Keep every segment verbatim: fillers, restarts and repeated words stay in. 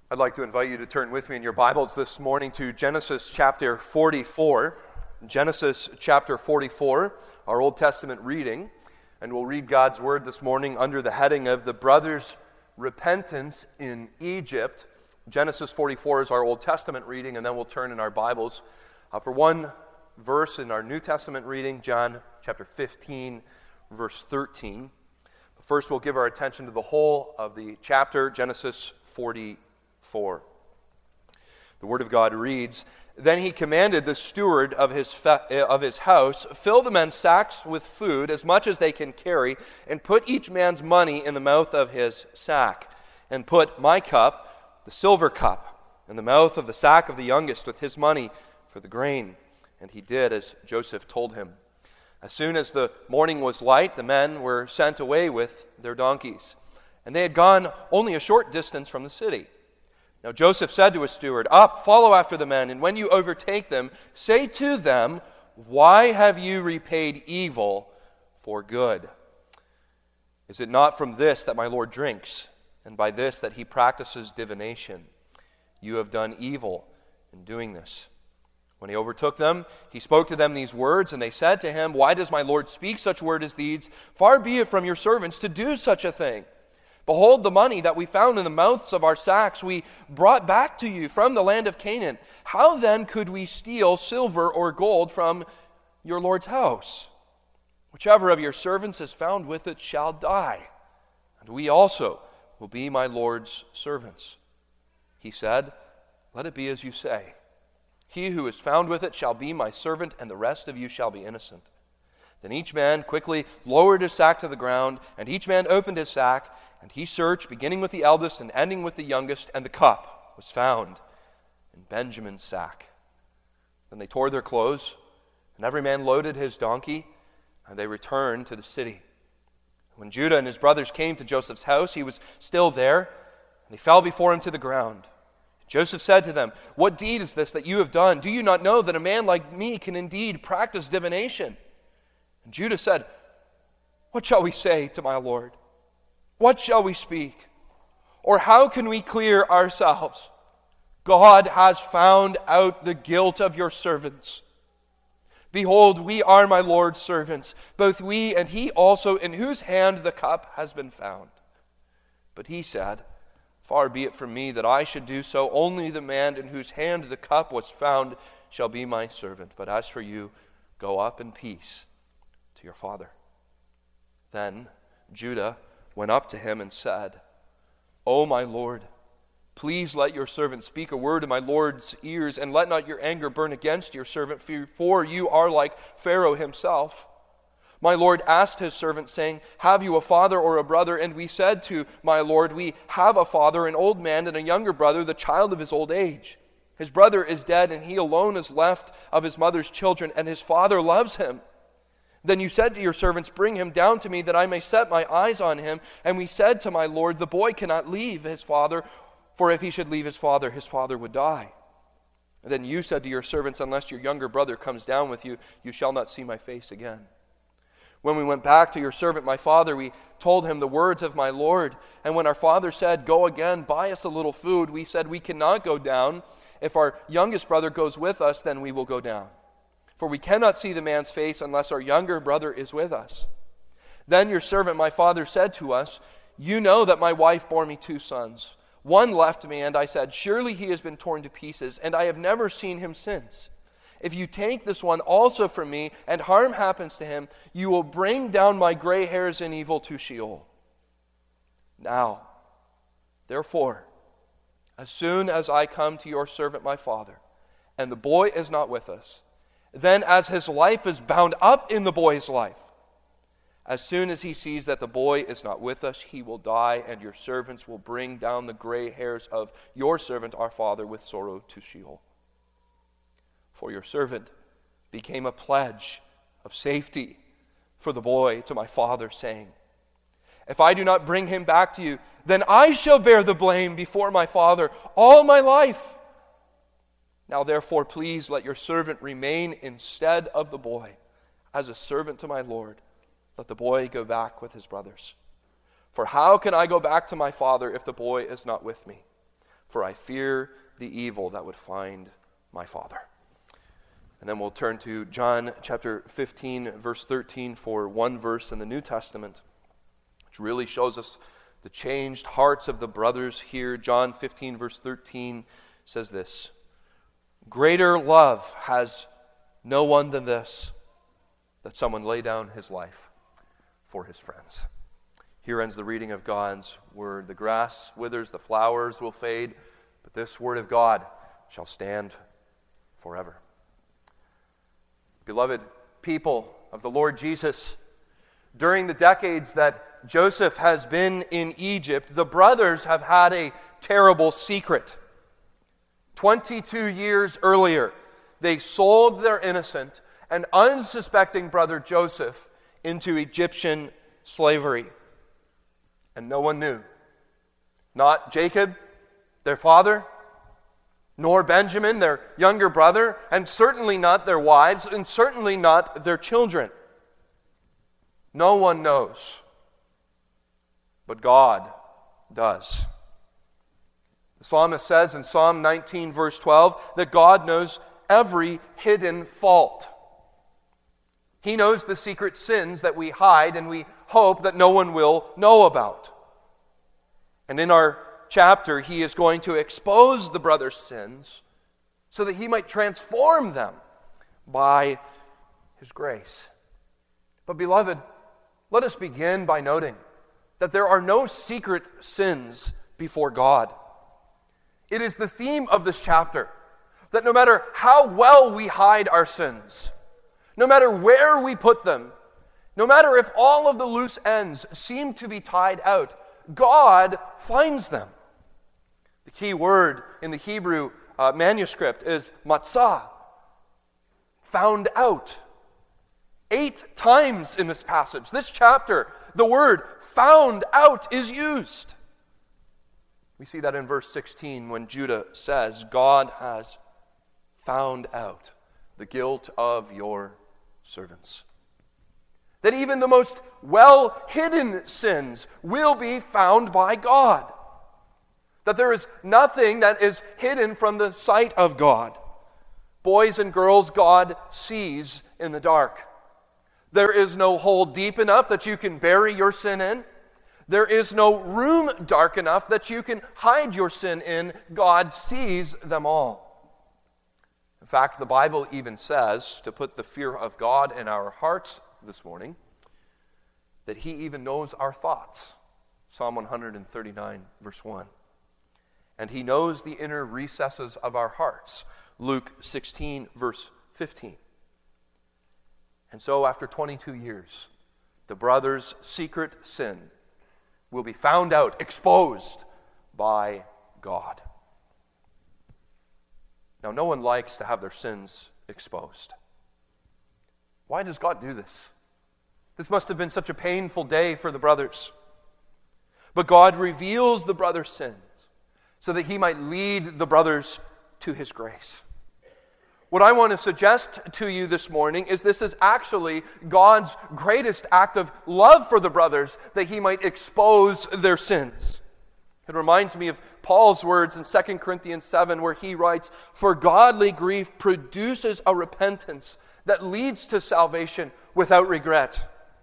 I'd like to invite you to turn with me in your Bibles this morning to Genesis chapter forty-four. Genesis chapter forty-four, our Old Testament reading, and we'll read God's Word this morning under the heading of the brothers' repentance in Egypt. Genesis forty-four is our Old Testament reading, and then we'll turn in our Bibles uh, for one verse in our New Testament reading, John chapter fifteen, verse thirteen. But first, we'll give our attention to the whole of the chapter, Genesis forty-four. The Word of God reads, "Then he commanded the steward of his fe- of his house, fill the men's sacks with food, as much as they can carry, and put each man's money in the mouth of his sack, and put my cup, the silver cup, in the mouth of the sack of the youngest with his money for the grain." And he did as Joseph told him. As soon as the morning was light, the men were sent away with their donkeys, and they had gone only a short distance from the city. Now Joseph said to his steward, "Up, follow after the men, and when you overtake them, say to them, 'Why have you repaid evil for good? Is it not from this that my Lord drinks, and by this that he practices divination? You have done evil in doing this.' When he overtook them, he spoke to them these words, and they said to him, 'Why does my Lord speak such word as these? Far be it from your servants to do such a thing. Behold, the money that we found in the mouths of our sacks we brought back to you from the land of Canaan. How then could we steal silver or gold from your Lord's house? Whichever of your servants is found with it shall die, and we also will be my Lord's servants.' He said, 'Let it be as you say. He who is found with it shall be my servant, and the rest of you shall be innocent.' Then each man quickly lowered his sack to the ground, and each man opened his sack, and he searched, beginning with the eldest and ending with the youngest, and the cup was found in Benjamin's sack. Then they tore their clothes, and every man loaded his donkey, and they returned to the city. When Judah and his brothers came to Joseph's house, he was still there, and they fell before him to the ground. Joseph said to them, 'What deed is this that you have done? Do you not know that a man like me can indeed practice divination?' And Judah said, 'What shall we say to my Lord? What shall we speak? Or how can we clear ourselves? God has found out the guilt of your servants. Behold, we are my Lord's servants, both we and he also, in whose hand the cup has been found.' But he said, 'Far be it from me that I should do so. Only the man in whose hand the cup was found shall be my servant. But as for you, go up in peace to your father.' Then Judah went up to him and said, 'O my Lord, please let your servant speak a word in my Lord's ears, and let not your anger burn against your servant, for you are like Pharaoh himself. My Lord asked his servant, saying, Have you a father or a brother? And we said to my Lord, We have a father, an old man, and a younger brother, the child of his old age. His brother is dead, and he alone is left of his mother's children, and his father loves him. Then you said to your servants, Bring him down to me, that I may set my eyes on him. And we said to my Lord, The boy cannot leave his father, for if he should leave his father, his father would die. And then you said to your servants, Unless your younger brother comes down with you, you shall not see my face again. When we went back to your servant, my father, we told him the words of my Lord. And when our father said, Go again, buy us a little food, we said, We cannot go down. If our youngest brother goes with us, then we will go down. For we cannot see the man's face unless our younger brother is with us. Then your servant, my father, said to us, You know that my wife bore me two sons. One left me, and I said, Surely he has been torn to pieces, and I have never seen him since. If you take this one also from me, and harm happens to him, you will bring down my gray hairs in evil to Sheol. Now, therefore, as soon as I come to your servant my father, and the boy is not with us, then as his life is bound up in the boy's life, as soon as he sees that the boy is not with us, he will die, and your servants will bring down the gray hairs of your servant our father with sorrow to Sheol. For your servant became a pledge of safety for the boy to my father, saying, If I do not bring him back to you, then I shall bear the blame before my father all my life. Now therefore, please let your servant remain instead of the boy, as a servant to my Lord. Let the boy go back with his brothers. For how can I go back to my father if the boy is not with me? for I fear the evil that would find my father. And then we'll turn to John chapter fifteen, verse thirteen, for one verse in the New Testament, which really shows us the changed hearts of the brothers here. John fifteen, verse thirteen says this: "Greater love has no one than this, that someone lay down his life for his friends." Here ends the reading of God's word. The grass withers, the flowers will fade, but this word of God shall stand forever. Beloved people of the Lord Jesus, during the decades that Joseph has been in Egypt, the brothers have had a terrible secret. twenty-two years earlier, they sold their innocent and unsuspecting brother Joseph into Egyptian slavery. And no one knew. Not Jacob, their father, nor Benjamin, their younger brother, and certainly not their wives, and certainly not their children. No one knows. But God does. The psalmist says in Psalm nineteen, verse twelve, that God knows every hidden fault. He knows the secret sins that we hide and we hope that no one will know about. And in our chapter, he is going to expose the brothers' sins so that he might transform them by his grace. But beloved, let us begin by noting that there are no secret sins before God. It is the theme of this chapter that no matter how well we hide our sins, no matter where we put them, no matter if all of the loose ends seem to be tied out, God finds them. The key word in the Hebrew uh, manuscript is matzah, found out. Eight times in this passage, this chapter, the word found out is used. We see that in verse sixteen when Judah says, God has found out the guilt of your servants. That even the most well-hidden sins will be found by God. That there is nothing that is hidden from the sight of God. Boys and girls, God sees in the dark. There is no hole deep enough that you can bury your sin in. There is no room dark enough that you can hide your sin in. God sees them all. In fact, the Bible even says, to put the fear of God in our hearts this morning, that he even knows our thoughts. Psalm one thirty-nine, verse one. And he knows the inner recesses of our hearts. Luke sixteen, verse fifteen. And so after twenty-two years, the brothers' secret sin will be found out, exposed by God. Now, no one likes to have their sins exposed. Why does God do this? This must have been such a painful day for the brothers. But God reveals the brothers' sins so that he might lead the brothers to his grace. What I want to suggest to you this morning is this is actually God's greatest act of love for the brothers, that he might expose their sins. It reminds me of Paul's words in Second Corinthians seven, where he writes, "For godly grief produces a repentance that leads to salvation without regret."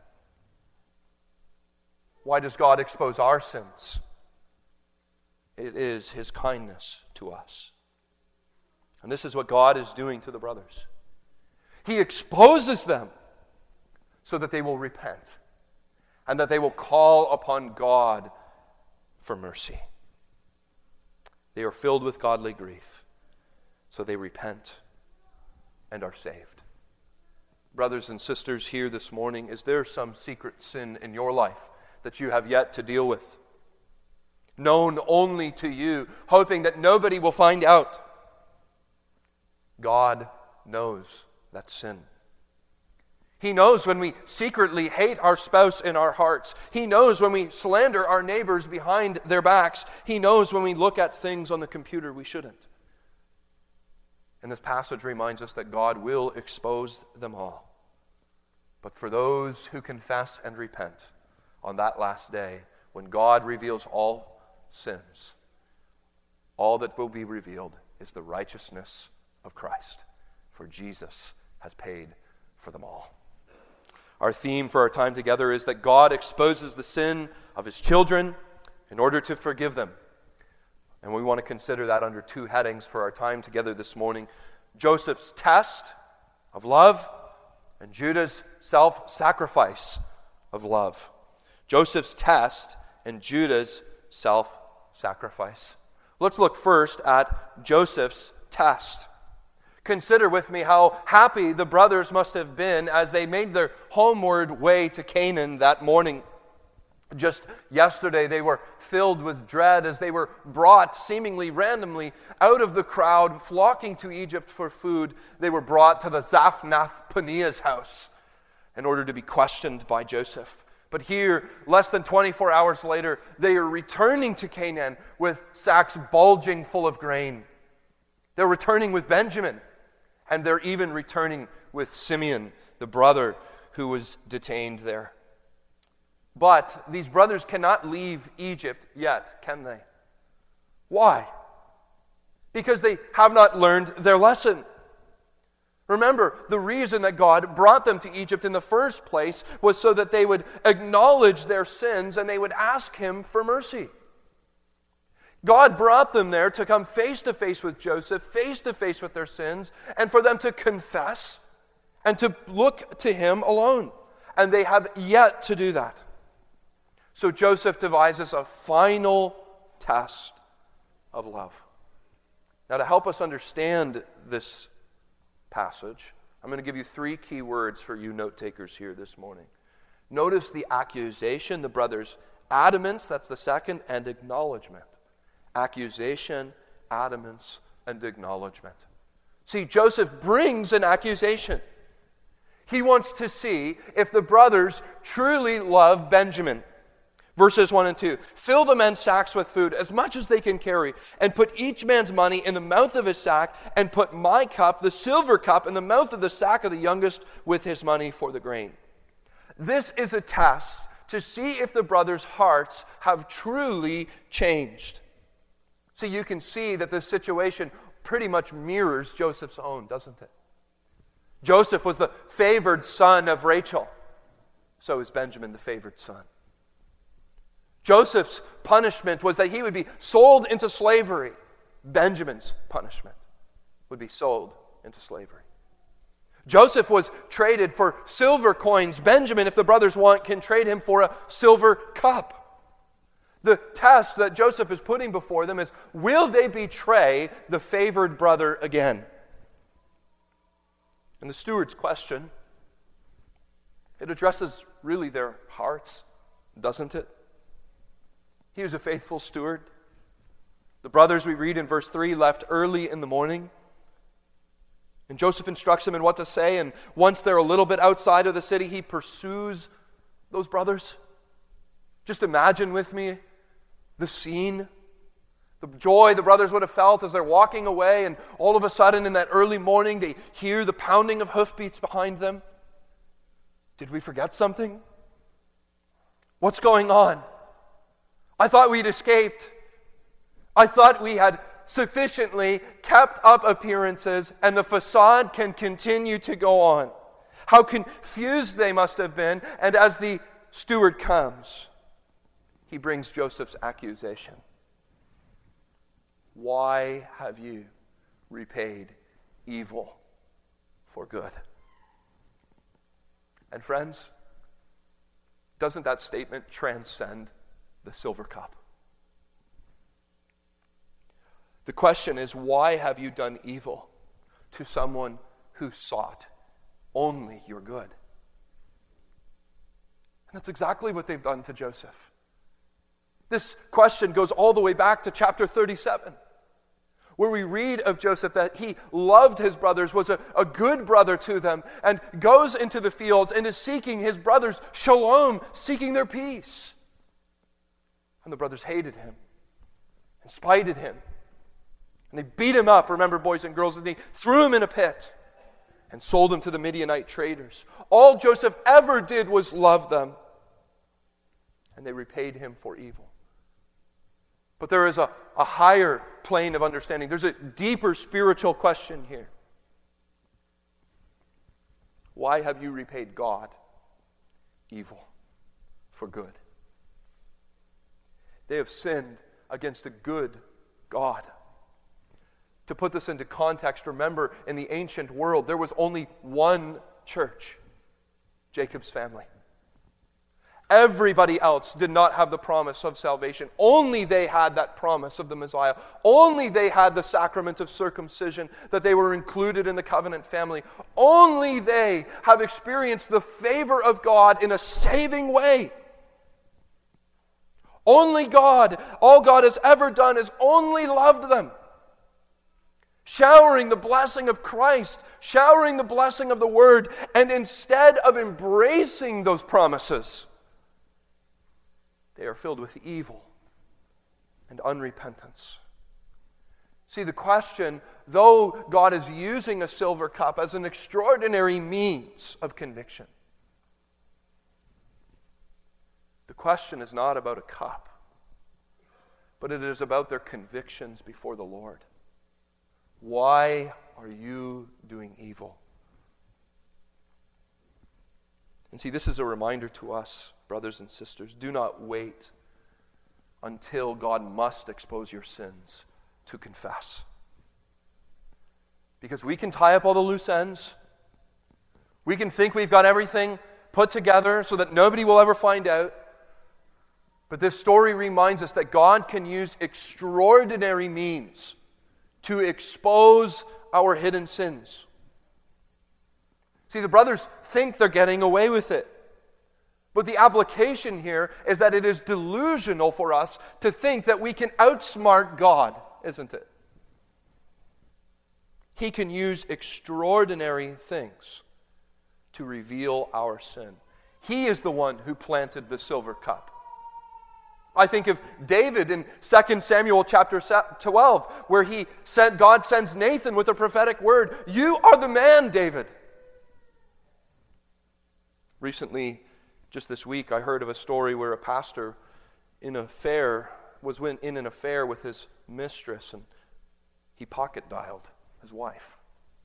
Why does God expose our sins? It is his kindness to us. And this is what God is doing to the brothers. He exposes them so that they will repent and that they will call upon God for mercy. They are filled with godly grief, so they repent and are saved. Brothers and sisters here this morning, is there some secret sin in your life that you have yet to deal with? Known only to you, hoping that nobody will find out. God knows that sin. He knows when we secretly hate our spouse in our hearts. He knows when we slander our neighbors behind their backs. He knows when we look at things on the computer we shouldn't. And this passage reminds us that God will expose them all. But for those who confess and repent on that last day, when God reveals all sins, all that will be revealed is the righteousness of Christ, for Jesus has paid for them all. Our theme for our time together is that God exposes the sin of his children in order to forgive them. And we want to consider that under two headings for our time together this morning: Joseph's test of love and Judah's self-sacrifice of love. Joseph's test and Judah's self-sacrifice. Let's look first at Joseph's test. Consider with me how happy the brothers must have been as they made their homeward way to Canaan that morning. Just yesterday, they were filled with dread as they were brought seemingly randomly out of the crowd, flocking to Egypt for food. They were brought to the Zaphnath-Paneah's house in order to be questioned by Joseph. But here, less than twenty-four hours later, they are returning to Canaan with sacks bulging full of grain. They're returning with Benjamin, and they're even returning with Simeon, the brother who was detained there. But these brothers cannot leave Egypt yet, can they? Why? Because they have not learned their lesson. Remember, the reason that God brought them to Egypt in the first place was so that they would acknowledge their sins and they would ask him for mercy. God brought them there to come face to face with Joseph, face to face with their sins, and for them to confess and to look to him alone. And they have yet to do that. So Joseph devises a final test of love. Now, to help us understand this passage, I'm going to give you three key words for you note takers here this morning. Notice the accusation, the brothers' adamance, that's the second, and acknowledgement. Accusation, adamance, and acknowledgement. See, Joseph brings an accusation. He wants to see if the brothers truly love Benjamin. Verses one and two. Fill the men's sacks with food, as much as they can carry, and put each man's money in the mouth of his sack, and put my cup, the silver cup, in the mouth of the sack of the youngest with his money for the grain. This is a test to see if the brothers' hearts have truly changed. So you can see that this situation pretty much mirrors Joseph's own, doesn't it? Joseph was the favored son of Rachel. So is Benjamin the favored son. Joseph's punishment was that he would be sold into slavery. Benjamin's punishment would be sold into slavery. Joseph was traded for silver coins. Benjamin, if the brothers want, can trade him for a silver cup. The test that Joseph is putting before them is, will they betray the favored brother again? And the steward's question, it addresses really their hearts, doesn't it? He was a faithful steward. The brothers, we read in verse three, left early in the morning. And Joseph instructs them in what to say, and once they're a little bit outside of the city, he pursues those brothers. Just imagine with me the scene, the joy the brothers would have felt as they're walking away, and all of a sudden in that early morning they hear the pounding of hoofbeats behind them. Did we forget something? What's going on? I thought we'd escaped. I thought we had sufficiently kept up appearances and the facade can continue to go on. How confused they must have been. And as the steward comes, he brings Joseph's accusation. Why have you repaid evil for good? And friends, doesn't that statement transcend the silver cup? The question is, why have you done evil to someone who sought only your good? And that's exactly what they've done to Joseph. This question goes all the way back to chapter thirty-seven, where we read of Joseph that he loved his brothers, was a, a good brother to them, and goes into the fields and is seeking his brothers' shalom, seeking their peace. And the brothers hated him and spited him. And they beat him up, remember, boys and girls, and they threw him in a pit and sold him to the Midianite traders. All Joseph ever did was love them, and they repaid him for evil. But there is a, a higher plane of understanding. There's a deeper spiritual question here. Why have you repaid God evil for good? They have sinned against a good God. To put this into context, remember, in the ancient world, there was only one church, Jacob's family. Everybody else did not have the promise of salvation. Only they had that promise of the Messiah. Only they had the sacrament of circumcision, that they were included in the covenant family. Only they have experienced the favor of God in a saving way. Only God, all God has ever done is only loved them. Showering the blessing of Christ, showering the blessing of the Word, and instead of embracing those promises, they are filled with evil and unrepentance. See, the question, though God is using a silver cup as an extraordinary means of conviction, the question is not about a cup, but it is about their convictions before the Lord. Why are you doing evil? And see, this is a reminder to us, brothers and sisters. Do not wait until God must expose your sins to confess. Because we can tie up all the loose ends. We can think we've got everything put together so that nobody will ever find out. But this story reminds us that God can use extraordinary means to expose our hidden sins. See, the brothers think they're getting away with it. But the application here is that it is delusional for us to think that we can outsmart God, isn't it? He can use extraordinary things to reveal our sin. He is the one who planted the silver cup. I think of David in Second Samuel chapter twelve, where he said, God sends Nathan with a prophetic word. You are the man, David. Recently, just this week, I heard of a story where a pastor in an affair was in an affair with his mistress, and he pocket dialed his wife.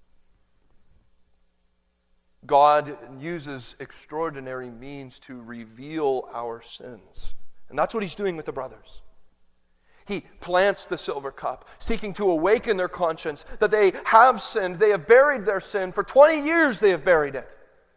God uses extraordinary means to reveal our sins. And that's what he's doing with the brothers. He plants the silver cup, seeking to awaken their conscience that they have sinned. They have buried their sin. For twenty years they have buried it.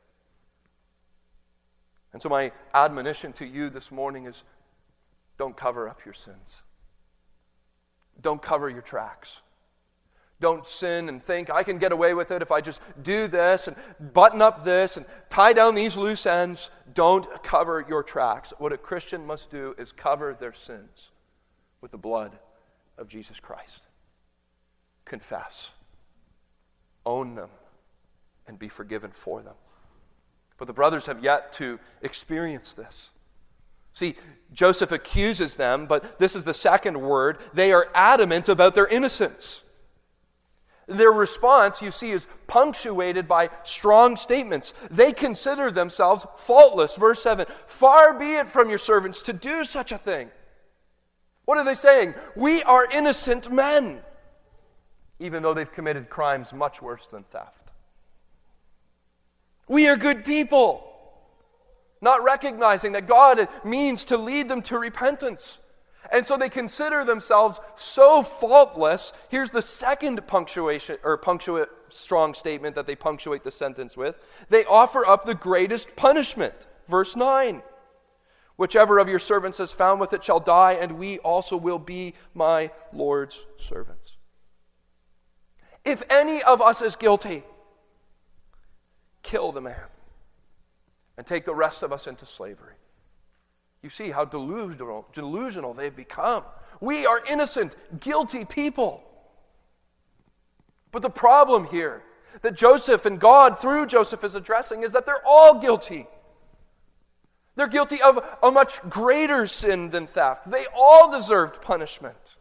And so my admonition to you this morning is, don't cover up your sins. Don't cover your tracks. Don't sin and think, I can get away with it if I just do this and button up this and tie down these loose ends. Don't cover your tracks. What a Christian must do is cover their sins with the blood of Jesus Christ. Confess. Own them. And be forgiven for them. But the brothers have yet to experience this. See, Joseph accuses them, but this is the second word. They are adamant about their innocence. Their response, you see, is punctuated by strong statements. They consider themselves faultless. Verse seven, far be it from your servants to do such a thing. What are they saying? We are innocent men, even though they've committed crimes much worse than theft. We are good people, not recognizing that God means to lead them to repentance. And so they consider themselves so faultless. Here's the second punctuation or punctuate strong statement that they punctuate the sentence with. They offer up the greatest punishment. Verse nine. Whichever of your servants is found with it shall die, and we also will be my Lord's servants. If any of us is guilty, kill the man and take the rest of us into slavery. You see how delusional, delusional they've become. We are innocent, guilty people. But the problem here that Joseph and God through Joseph is addressing is that they're all guilty. They're guilty of a much greater sin than theft. They all deserved punishment.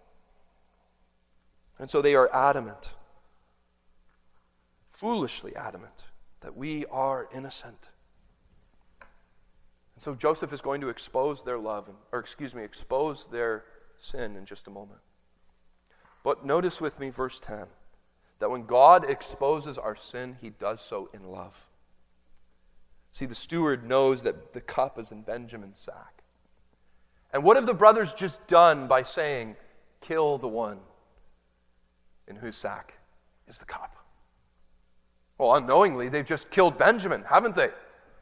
And so they are adamant, foolishly adamant, that we are innocent. So Joseph is going to expose their love, or excuse me, expose their sin in just a moment. But notice with me verse ten, that when God exposes our sin, he does so in love. See, the steward knows that the cup is in Benjamin's sack. And what have the brothers just done by saying, kill the one in whose sack is the cup? Well, unknowingly, they've just killed Benjamin, haven't they?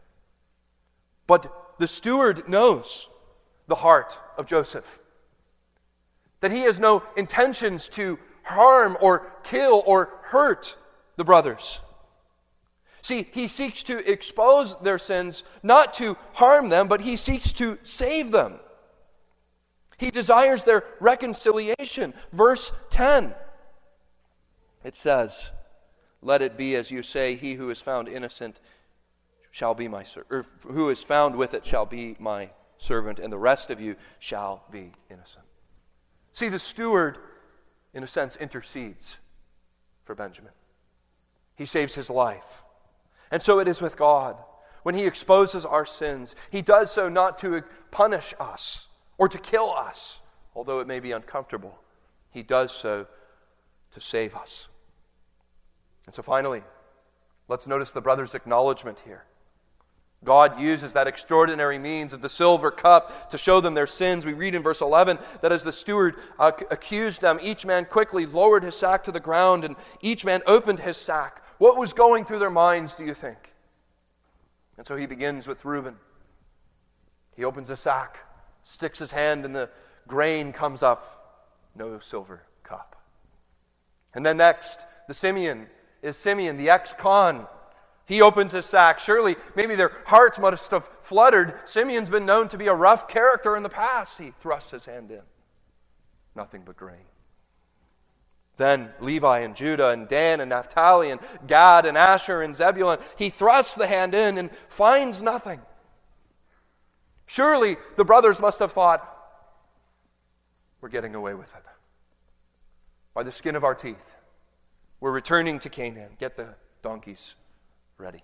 But the steward knows the heart of Joseph, that he has no intentions to harm or kill or hurt the brothers. See, he seeks to expose their sins, not to harm them, but he seeks to save them. He desires their reconciliation. Verse ten, it says, let it be as you say, he who is found innocent shall be my servant, or who is found with it shall be my servant, and the rest of you shall be innocent. See, the steward, in a sense, intercedes for Benjamin. He saves his life. And so it is with God. When he exposes our sins, he does so not to punish us or to kill us, although it may be uncomfortable. He does so to save us. And so finally, let's notice the brother's acknowledgement here. God uses that extraordinary means of the silver cup to show them their sins. We read in verse eleven that as the steward uh, accused them, each man quickly lowered his sack to the ground, and each man opened his sack. What was going through their minds, do you think? And so he begins with Reuben. He opens the sack, sticks his hand, and the grain comes up. No silver cup. And then next, the Simeon is Simeon, the ex-con. He opens his sack. Surely, maybe their hearts must have fluttered. Simeon's been known to be a rough character in the past. He thrusts his hand in. Nothing but grain. Then Levi and Judah and Dan and Naphtali and Gad and Asher and Zebulun. He thrusts the hand in and finds nothing. Surely the brothers must have thought, we're getting away with it. By the skin of our teeth. We're returning to Canaan. Get the donkeys ready.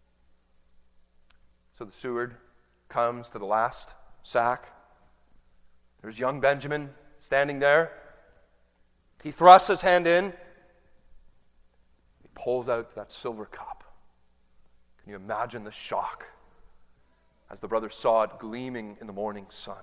So the steward comes to the last sack. There's young Benjamin standing there. He thrusts his hand in. He pulls out that silver cup. Can you imagine the shock as the brothers saw it gleaming in the morning sun?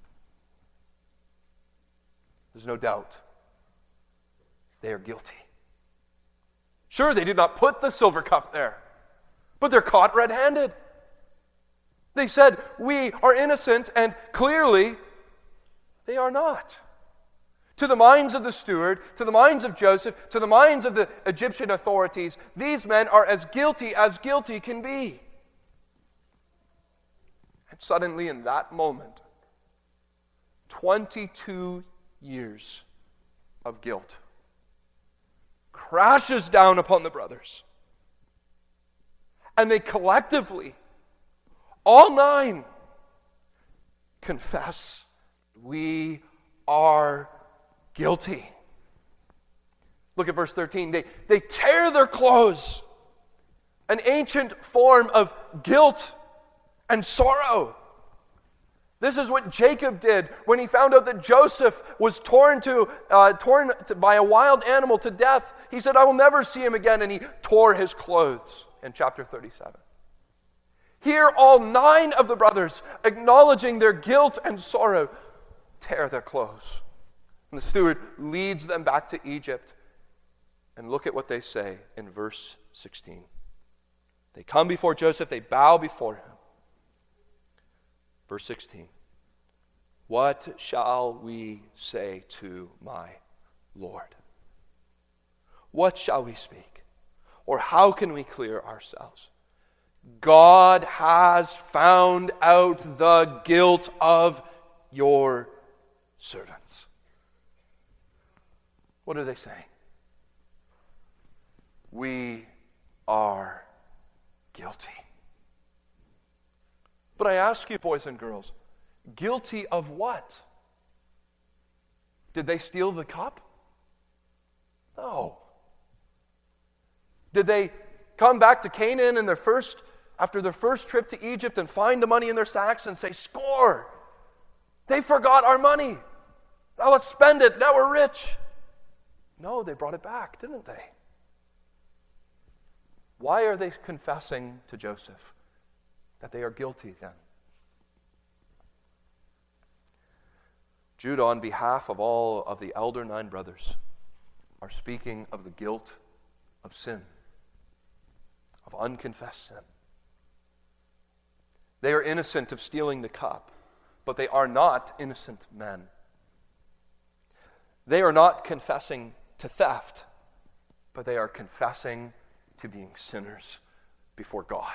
There's no doubt they are guilty. Sure, they did not put the silver cup there, but they're caught red-handed. They said, we are innocent, and clearly they are not. To the minds of the steward, to the minds of Joseph, to the minds of the Egyptian authorities, these men are as guilty as guilty can be. And suddenly in that moment, twenty-two years of guilt crashes down upon the brothers. And they collectively, all nine, confess, we are guilty. Look at verse thirteen. They, they tear their clothes, an ancient form of guilt and sorrow. This is what Jacob did when he found out that Joseph was torn to uh, torn to, by a wild animal to death. He said, I will never see him again, and he tore his clothes in chapter thirty-seven. Here, all nine of the brothers, acknowledging their guilt and sorrow, tear their clothes. And the steward leads them back to Egypt. And look at what they say in verse sixteen. They come before Joseph, they bow before him. Verse sixteen. What shall we say to my Lord? What shall we speak? Or how can we clear ourselves? God has found out the guilt of your servants. What are they saying? We are guilty. But I ask you, boys and girls, guilty of what? Did they steal the cup? No. Did they come back to Canaan in their first, after their first trip to Egypt and find the money in their sacks and say, score? They forgot our money. Now let's spend it. Now we're rich. No, they brought it back, didn't they? Why are they confessing to Joseph that they are guilty then? Judah, on behalf of all of the elder nine brothers, are speaking of the guilt of sin, of unconfessed sin. They are innocent of stealing the cup, but they are not innocent men. They are not confessing to theft, but they are confessing to being sinners before God.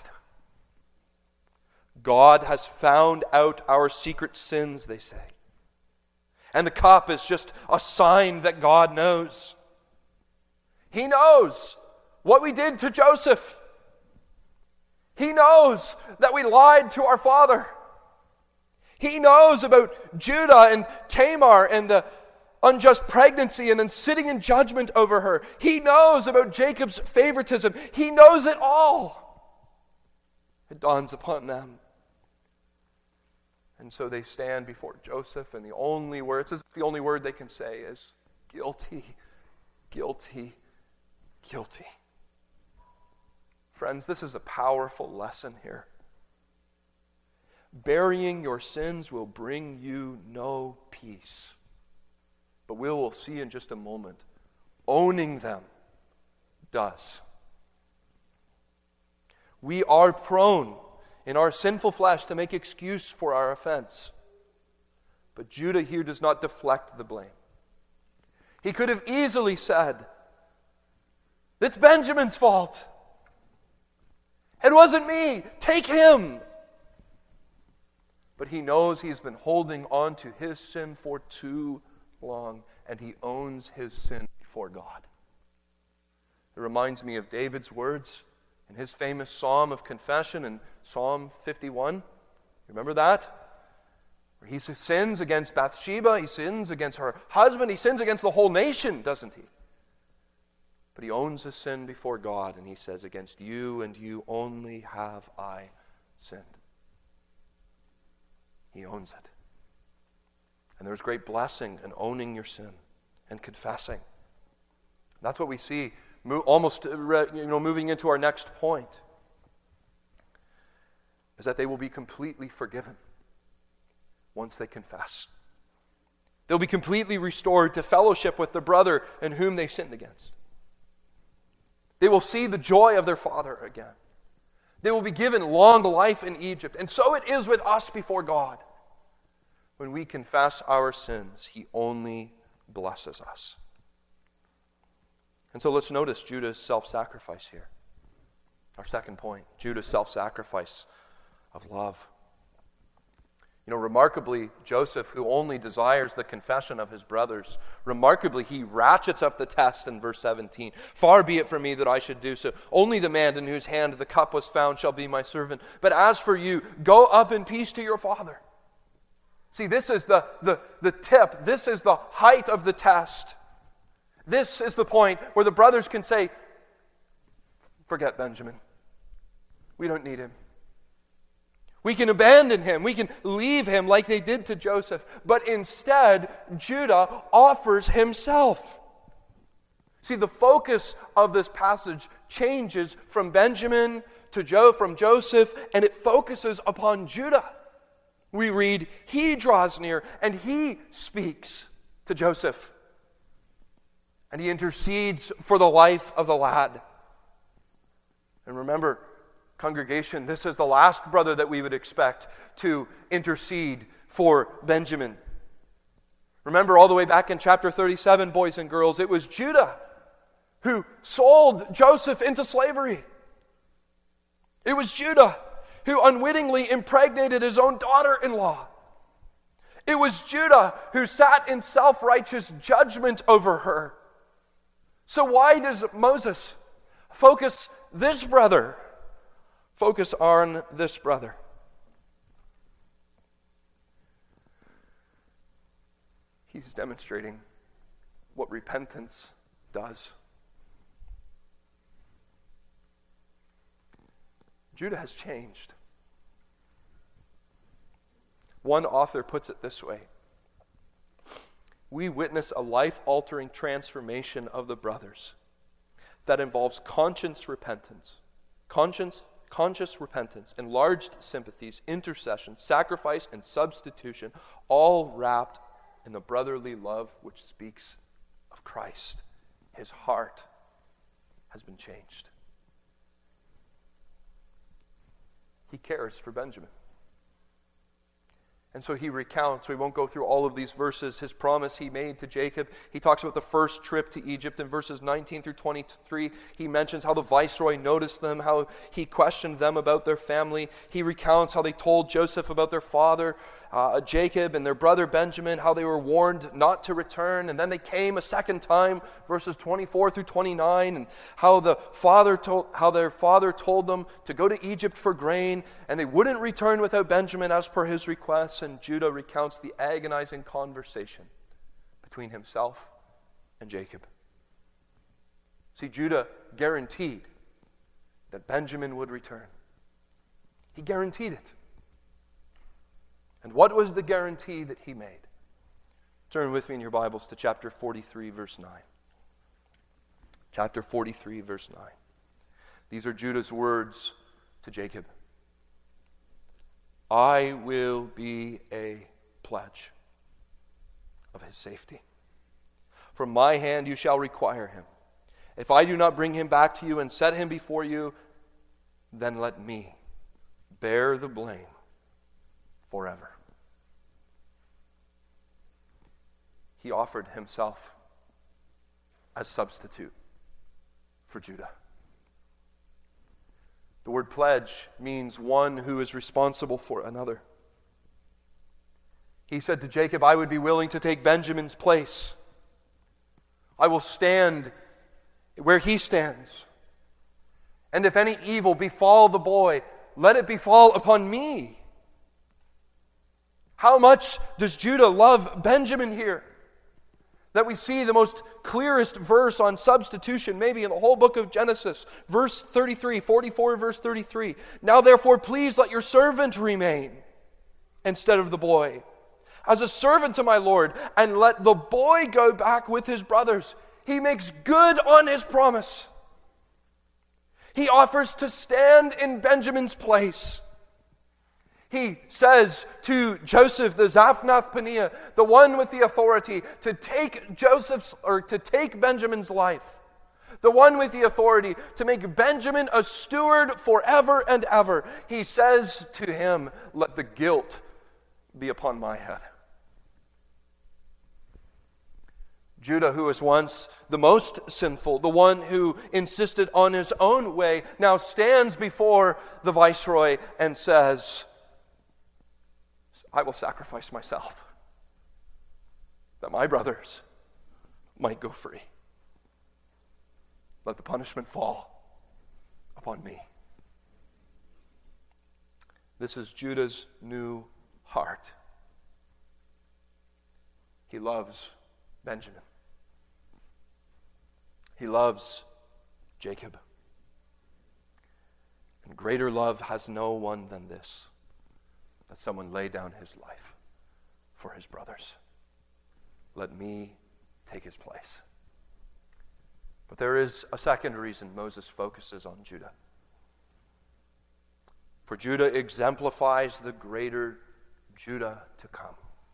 God has found out our secret sins, they say. And the cup is just a sign that God knows. He knows what we did to Joseph. He knows that we lied to our father. He knows about Judah and Tamar and the unjust pregnancy and then sitting in judgment over her. He knows about Jacob's favoritism. He knows it all. It dawns upon them. And so they stand before Joseph, and the only word, it's the only word they can say is guilty, guilty, guilty. Friends, this is a powerful lesson here. Burying your sins will bring you no peace. But we will see in just a moment, owning them does. We are prone in our sinful flesh to make excuse for our offense. But Judah here does not deflect the blame. He could have easily said, "It's Benjamin's fault. It wasn't me. Take him." But he knows he's been holding on to his sin for too long, and he owns his sin before God. It reminds me of David's words in his famous Psalm of Confession in Psalm fifty-one. Remember that? Where he sins against Bathsheba, he sins against her husband, he sins against the whole nation, doesn't he? But he owns his sin before God, and he says, "Against you and you only have I sinned." He owns it. And there's great blessing in owning your sin and confessing. That's what we see almost you know, moving into our next point, is that they will be completely forgiven once they confess. They'll be completely restored to fellowship with the brother in whom they sinned against. They will see the joy of their father again. They will be given long life in Egypt. And so it is with us before God. When we confess our sins, He only blesses us. And so let's notice Judah's self-sacrifice here. Our second point, Judah's self-sacrifice of love. You know, remarkably, Joseph, who only desires the confession of his brothers, remarkably, he ratchets up the test in verse seventeen. "Far be it from me that I should do so. Only the man in whose hand the cup was found shall be my servant. But as for you, go up in peace to your father." See, this is the, the, the tip. This is the height of the test. This is the point where the brothers can say, "Forget Benjamin. We don't need him. We can abandon him. We can leave him like they did to Joseph." But instead, Judah offers himself. See, the focus of this passage changes from Benjamin to Joe, from Joseph, and it focuses upon Judah. We read, he draws near and he speaks to Joseph. And he intercedes for the life of the lad. And remember, congregation, this is the last brother that we would expect to intercede for Benjamin. Remember all the way back in chapter thirty-seven, boys and girls, it was Judah who sold Joseph into slavery. It was Judah who unwittingly impregnated his own daughter-in-law. It was Judah who sat in self-righteous judgment over her. So why does Moses focus this brother, focus on this brother? He's demonstrating what repentance does. Judah has changed. One author puts it this way. we witness a life-altering transformation of the brothers that involves conscious repentance, conscience, conscious repentance, enlarged sympathies, intercession, sacrifice, and substitution, all wrapped in the brotherly love which speaks of Christ. His heart has been changed. He cares for Benjamin. And so he recounts, we won't go through all of these verses, his promise he made to Jacob. He talks about the first trip to Egypt in verses nineteen through twenty-three. He mentions how the viceroy noticed them, how he questioned them about their family. He recounts how they told Joseph about their father, uh, Jacob, and their brother Benjamin, how they were warned not to return. And then they came a second time, verses twenty-four through twenty-nine, and how the father told, how their father told them to go to Egypt for grain, and they wouldn't return without Benjamin as per his request. And Judah recounts the agonizing conversation between himself and Jacob. See, Judah guaranteed that Benjamin would return. He guaranteed it. And what was the guarantee that he made? Turn with me in your Bibles to chapter forty-three, verse nine. Chapter forty-three, verse nine. These are Judah's words to Jacob. I will be a pledge of his safety. From my hand you shall require him. If I do not bring him back to you and set him before you, then let me bear the blame forever. He offered himself as substitute for Judah. The word pledge means one who is responsible for another. He said to Jacob, I would be willing to take Benjamin's place. I will stand where he stands. And if any evil befall the boy, let it befall upon me. How much does Judah love Benjamin here? That we see the most clearest verse on substitution, maybe in the whole book of Genesis. Verse thirty-three, forty-four, verse thirty-three. Now therefore, please let your servant remain instead of the boy, as a servant to my Lord, and let the boy go back with his brothers. He makes good on his promise. He offers to stand in Benjamin's place. He says to Joseph, the Zaphnath Paneah, the one with the authority to take Joseph's or to take Benjamin's life, the one with the authority to make Benjamin a steward forever and ever. He says to him, let the guilt be upon my head. Judah, who was once the most sinful, the one who insisted on his own way, now stands before the viceroy and says, I will sacrifice myself that my brothers might go free. Let the punishment fall upon me. This is Judah's new heart. He loves Benjamin. He loves Jacob. And greater love has no one than this, that someone lay down his life for his brothers. Let me take his place. But there is a second reason Moses focuses on Judah. For Judah exemplifies the greater Judah to come.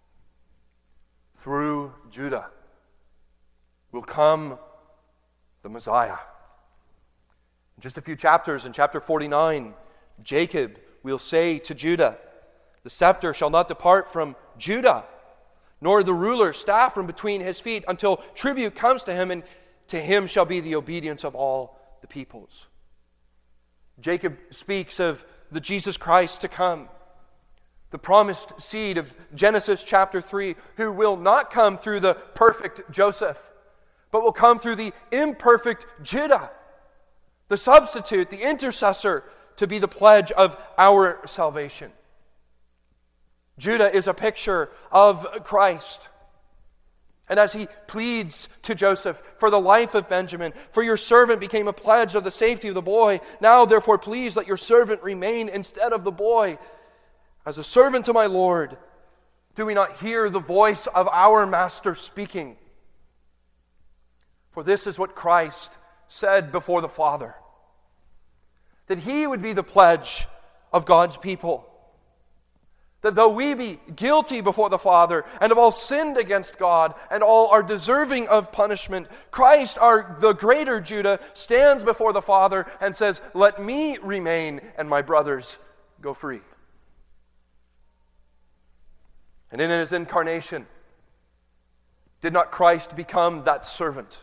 Through Judah will come the Messiah. In just a few chapters, in chapter forty-nine, Jacob will say to Judah, the scepter shall not depart from Judah, nor the ruler's staff from between his feet, until tribute comes to him, and to him shall be the obedience of all the peoples. Jacob speaks of the Jesus Christ to come, the promised seed of Genesis chapter three, who will not come through the perfect Joseph, but will come through the imperfect Judah, the substitute, the intercessor, to be the pledge of our salvation. Judah is a picture of Christ. And as he pleads to Joseph for the life of Benjamin, for your servant became a pledge of the safety of the boy, now therefore please let your servant remain instead of the boy, as a servant to my Lord, Do we not hear the voice of our Master speaking? For this is what Christ said before the Father, that He would be the pledge of God's people. That though we be guilty before the Father and have all sinned against God and all are deserving of punishment, Christ, our the greater Judah, stands before the Father and says, "Let me remain and my brothers go free." And in His incarnation, did not Christ become that servant,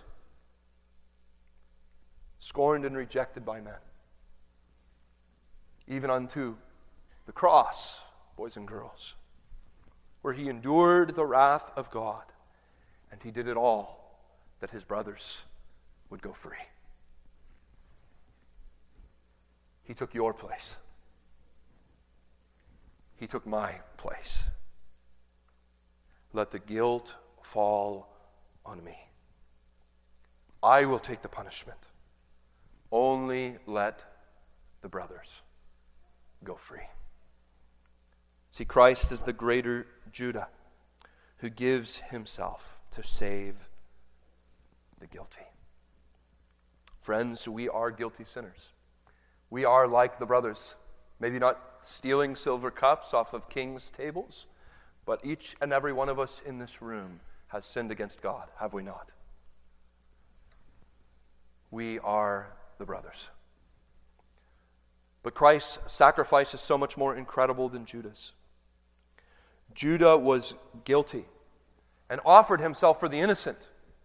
scorned and rejected by men, even unto the cross, boys and girls, where He endured the wrath of God, and He did it all that His brothers would go free. He took your place. He took my place. Let the guilt fall on me. I will take the punishment. Only let the brothers go free. See, Christ is the greater Judah who gives Himself to save the guilty. Friends, we are guilty sinners. We are like the brothers, maybe not stealing silver cups off of kings' tables, but each and every one of us in this room has sinned against God, have we not? We are the brothers. But Christ's sacrifice is so much more incredible than Judah's. Judah was guilty and offered himself for the innocent.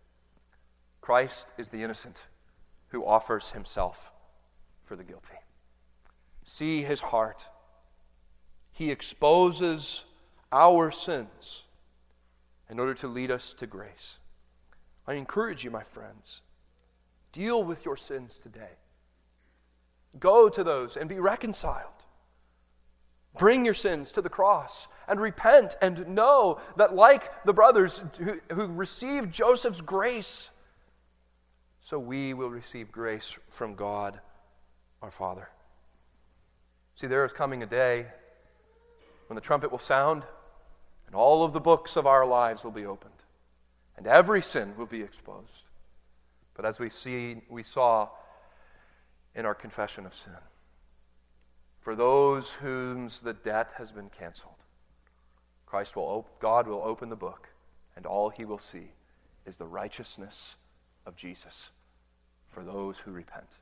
Christ is the innocent who offers Himself for the guilty. See His heart. He exposes our sins in order to lead us to grace. I encourage you, my friends, deal with your sins today. Go to those and be reconciled. Bring your sins to the cross and repent and know that like the brothers who, who received Joseph's grace, so we will receive grace from God our Father. See, there is coming a day when the trumpet will sound and all of the books of our lives will be opened and every sin will be exposed. But as we see, we saw in our confession of sin, for those whom the debt has been canceled, Christ will op- God will open the book, and all He will see is the righteousness of Jesus for those who repent.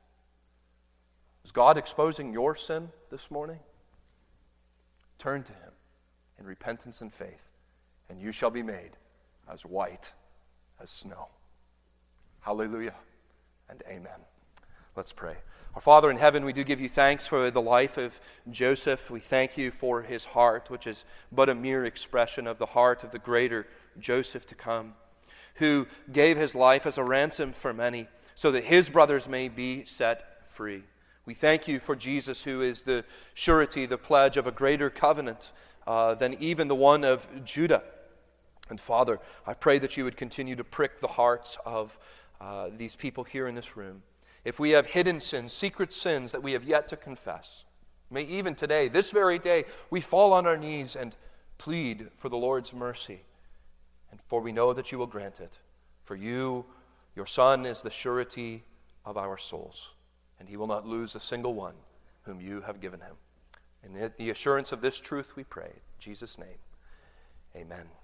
Is God exposing your sin this morning? Turn to Him in repentance and faith, and you shall be made as white as snow. Hallelujah and amen. Let's pray. Our Father in heaven, we do give You thanks for the life of Joseph. We thank You for his heart, which is but a mere expression of the heart of the greater Joseph to come, who gave his life as a ransom for many, so that his brothers may be set free. We thank You for Jesus, who is the surety, the pledge of a greater covenant uh, than even the one of Judah. And Father, I pray that You would continue to prick the hearts of uh, these people here in this room. If we have hidden sins, secret sins that we have yet to confess, may even today, this very day, we fall on our knees and plead for the Lord's mercy. And for we know that You will grant it. For You, Your Son, is the surety of our souls, and He will not lose a single one whom You have given Him. In the assurance of this truth we pray. In Jesus' name, amen.